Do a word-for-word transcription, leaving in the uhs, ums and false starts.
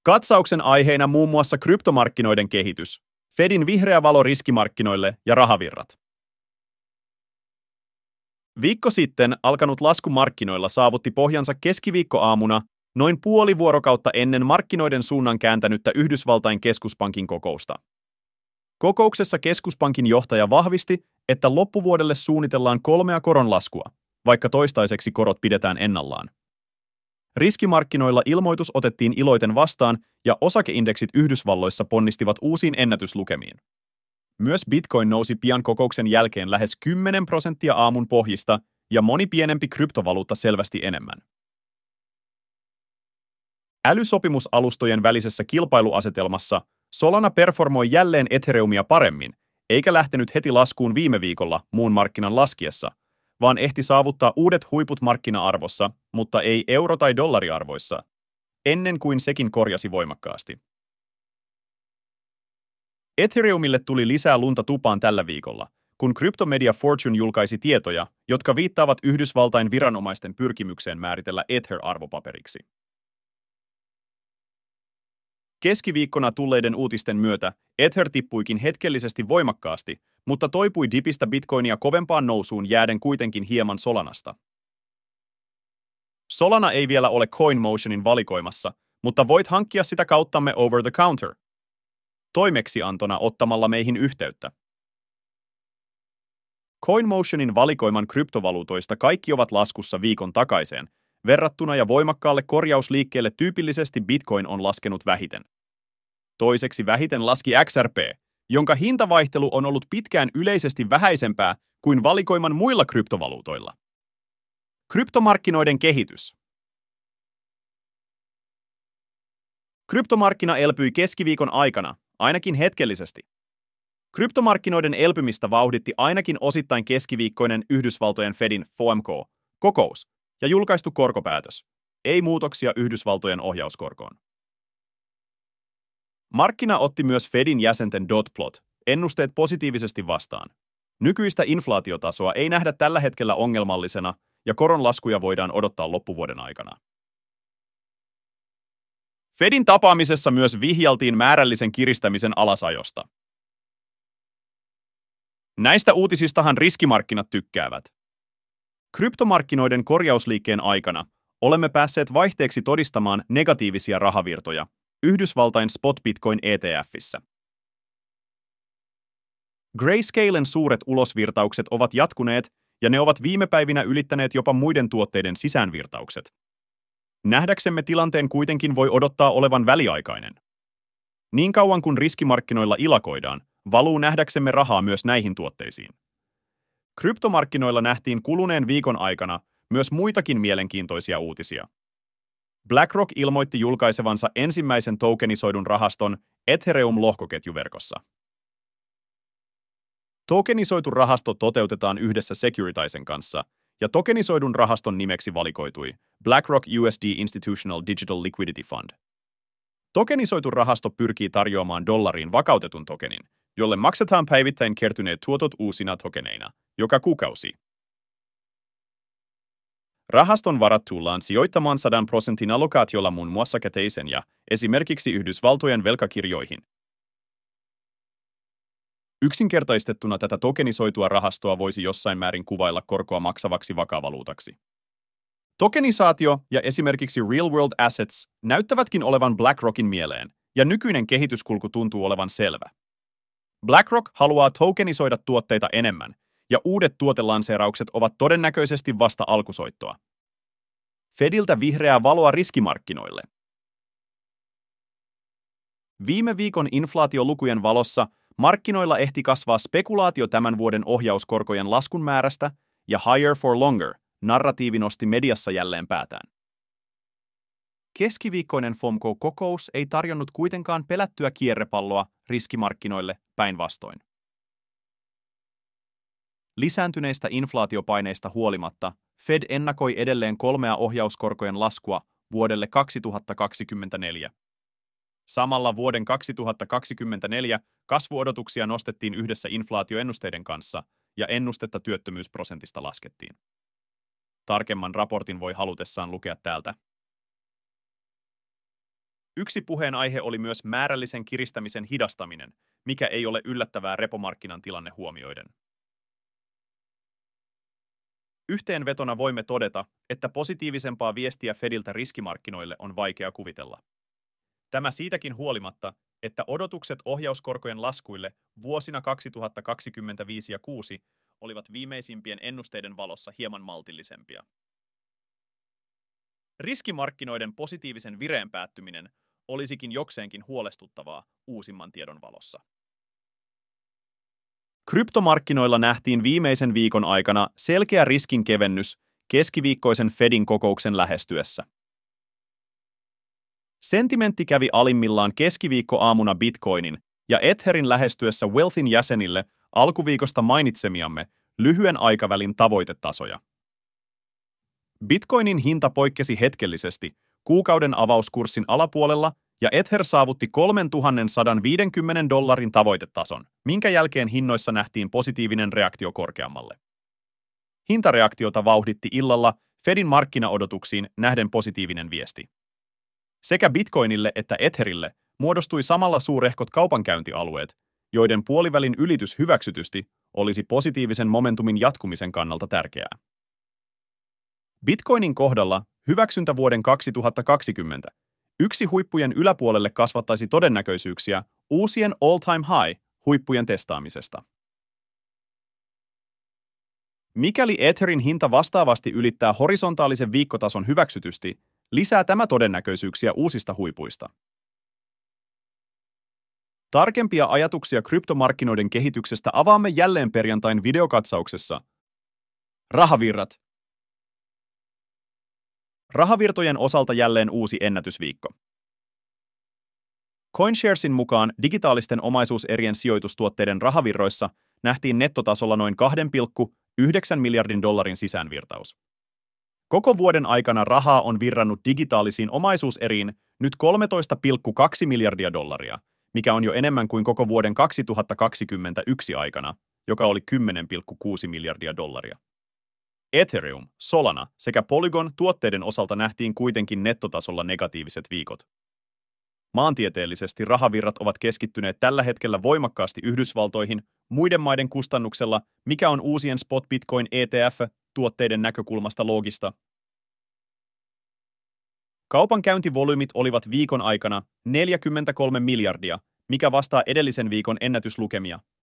Katsauksen aiheina muun muassa kryptomarkkinoiden kehitys, Fedin vihreä valo riskimarkkinoille ja rahavirrat. Viikko sitten alkanut lasku markkinoilla saavutti pohjansa keskiviikkoaamuna noin puoli vuorokautta ennen markkinoiden suunnan kääntänyttä Yhdysvaltain keskuspankin kokousta. Kokouksessa keskuspankin johtaja vahvisti, että loppuvuodelle suunnitellaan kolmea koronlaskua, vaikka toistaiseksi korot pidetään ennallaan. Riskimarkkinoilla ilmoitus otettiin iloiten vastaan ja osakeindeksit Yhdysvalloissa ponnistivat uusiin ennätyslukemiin. Myös Bitcoin nousi pian kokouksen jälkeen lähes kymmenen prosenttia aamun pohjista ja moni pienempi kryptovaluutta selvästi enemmän. Älysopimusalustojen välisessä kilpailuasetelmassa Solana performoi jälleen Ethereumia paremmin, eikä lähtenyt heti laskuun viime viikolla muun markkinan laskiessa, vaan ehti saavuttaa uudet huiput markkina-arvossa, mutta ei euro- tai dollariarvoissa, ennen kuin sekin korjasi voimakkaasti. Ethereumille tuli lisää lunta tupaan tällä viikolla, kun kryptomedia Fortune julkaisi tietoja, jotka viittaavat Yhdysvaltain viranomaisten pyrkimykseen määritellä Ether arvopaperiksi. Keskiviikkona tulleiden uutisten myötä Ether tippuikin hetkellisesti voimakkaasti, mutta toipui dipistä Bitcoinia kovempaan nousuun jääden kuitenkin hieman Solanasta. Solana ei vielä ole CoinMotionin valikoimassa, mutta voit hankkia sitä kauttamme over the counter toimeksiantona ottamalla meihin yhteyttä. CoinMotionin valikoiman kryptovaluutoista kaikki ovat laskussa viikon takaiseen, verrattuna ja voimakkaalle korjausliikkeelle tyypillisesti Bitcoin on laskenut vähiten. Toiseksi vähiten laski X R P, jonka hintavaihtelu on ollut pitkään yleisesti vähäisempää kuin valikoiman muilla kryptovaluutoilla. Kryptomarkkinoiden kehitys. Kryptomarkkina elpyi keskiviikon aikana, ainakin hetkellisesti. Kryptomarkkinoiden elpymistä vauhditti ainakin osittain keskiviikkoinen Yhdysvaltojen Fedin F O M C-kokous ja julkaistu korkopäätös, ei muutoksia Yhdysvaltojen ohjauskorkoon. Markkina otti myös Fedin jäsenten dot plot ennusteet positiivisesti vastaan. Nykyistä inflaatiotasoa ei nähdä tällä hetkellä ongelmallisena ja koronlaskuja voidaan odottaa loppuvuoden aikana. Fedin tapaamisessa myös vihjaltiin määrällisen kiristämisen alasajosta. Näistä uutisistahan riskimarkkinat tykkäävät. Kryptomarkkinoiden korjausliikkeen aikana olemme päässeet vaihteeksi todistamaan negatiivisia rahavirtoja Yhdysvaltain Spot Bitcoin E T F:ssä. Grayscalen suuret ulosvirtaukset ovat jatkuneet ja ne ovat viime päivinä ylittäneet jopa muiden tuotteiden sisäänvirtaukset. Nähdäksemme tilanteen kuitenkin voi odottaa olevan väliaikainen. Niin kauan kuin riskimarkkinoilla ilakoidaan, valuu nähdäksemme rahaa myös näihin tuotteisiin. Kryptomarkkinoilla nähtiin kuluneen viikon aikana myös muitakin mielenkiintoisia uutisia. BlackRock ilmoitti julkaisevansa ensimmäisen tokenisoidun rahaston Ethereum-lohkoketjuverkossa. Tokenisoitu rahasto toteutetaan yhdessä Securitizen kanssa, ja tokenisoidun rahaston nimeksi valikoitui BlackRock U S D Institutional Digital Liquidity Fund. Tokenisoitu rahasto pyrkii tarjoamaan dollariin vakautetun tokenin, jolle maksetaan päivittäin kertyneet tuotot uusina tokeneina, joka kuukausi. Rahaston varat tullaan sijoittamaan sadan prosentin allokaatiolla muun muassa käteisen ja esimerkiksi Yhdysvaltojen velkakirjoihin. Yksinkertaistettuna tätä tokenisoitua rahastoa voisi jossain määrin kuvailla korkoa maksavaksi vakavaluutaksi. Tokenisaatio ja esimerkiksi Real World Assets näyttävätkin olevan BlackRockin mieleen, ja nykyinen kehityskulku tuntuu olevan selvä. BlackRock haluaa tokenisoida tuotteita enemmän, ja uudet tuotelanseeraukset ovat todennäköisesti vasta alkusoittoa. Fediltä vihreää valoa riskimarkkinoille. Viime viikon inflaatiolukujen valossa markkinoilla ehti kasvaa spekulaatio tämän vuoden ohjauskorkojen laskun määrästä, ja higher for longer narratiivi nosti mediassa jälleen päätään. Keskiviikkoinen F O M C-kokous ei tarjonnut kuitenkaan pelättyä kierrepalloa riskimarkkinoille päinvastoin. Lisääntyneistä inflaatiopaineista huolimatta Fed ennakoi edelleen kolmea ohjauskorkojen laskua vuodelle kaksituhattakaksikymmentäneljä. Samalla vuoden kaksituhattakaksikymmentäneljä kasvuodotuksia nostettiin yhdessä inflaatioennusteiden kanssa ja ennustetta työttömyysprosentista laskettiin. Tarkemman raportin voi halutessaan lukea täältä. Yksi puheenaihe oli myös määrällisen kiristämisen hidastaminen, mikä ei ole yllättävää repomarkkinan tilanne huomioiden. Yhteenvetona voimme todeta, että positiivisempaa viestiä Fediltä riskimarkkinoille on vaikea kuvitella. Tämä siitäkin huolimatta, että odotukset ohjauskorkojen laskuille vuosina kaksituhattakaksikymmentäviisi ja kuusi olivat viimeisimpien ennusteiden valossa hieman maltillisempia. Riskimarkkinoiden positiivisen vireen päättyminen olisikin jokseenkin huolestuttavaa uusimman tiedon valossa. Kryptomarkkinoilla nähtiin viimeisen viikon aikana selkeä riskin kevennys keskiviikkoisen Fedin kokouksen lähestyessä. Sentimentti kävi alimmillaan keskiviikkoaamuna Bitcoinin ja Etherin lähestyessä Wealthin jäsenille alkuviikosta mainitsemiamme lyhyen aikavälin tavoitetasoja. Bitcoinin hinta poikkesi hetkellisesti kuukauden avauskurssin alapuolella ja Ether saavutti kolmetuhatta dollarin tavoitetason, minkä jälkeen hinnoissa nähtiin positiivinen reaktio korkeammalle. Hintareaktiota vauhditti illalla Fedin markkinaodotuksiin nähden positiivinen viesti. Sekä Bitcoinille että Etherille muodostui samalla suurehkot kaupankäyntialueet, joiden puolivälin ylitys hyväksytysti olisi positiivisen momentumin jatkumisen kannalta tärkeää. Bitcoinin kohdalla hyväksyntä vuoden kaksituhattakaksikymmentä yksi huippujen yläpuolelle kasvattaisi todennäköisyyksiä uusien all-time high-huippujen testaamisesta. Mikäli Etherin hinta vastaavasti ylittää horisontaalisen viikkotason hyväksytysti, lisää tämä todennäköisyyksiä uusista huipuista. Tarkempia ajatuksia kryptomarkkinoiden kehityksestä avaamme jälleen perjantain videokatsauksessa. Rahavirrat. Rahavirtojen osalta jälleen uusi ennätysviikko. CoinSharesin mukaan digitaalisten omaisuuserien sijoitustuotteiden rahavirroissa nähtiin nettotasolla noin kaksi pilkku yhdeksän miljardin dollarin sisäänvirtaus. Koko vuoden aikana rahaa on virrannut digitaalisiin omaisuuseriin nyt kolmetoista pilkku kaksi miljardia dollaria, mikä on jo enemmän kuin koko vuoden kaksituhattakaksikymmentäyksi aikana, joka oli kymmenen pilkku kuusi miljardia dollaria. Ethereum, Solana sekä Polygon tuotteiden osalta nähtiin kuitenkin nettotasolla negatiiviset viikot. Maantieteellisesti rahavirrat ovat keskittyneet tällä hetkellä voimakkaasti Yhdysvaltoihin muiden maiden kustannuksella, mikä on uusien Spot Bitcoin E T F-tuotteiden näkökulmasta loogista. Kaupankäyntivolyymit olivat viikon aikana neljäkymmentäkolme miljardia, mikä vastaa edellisen viikon ennätyslukemia,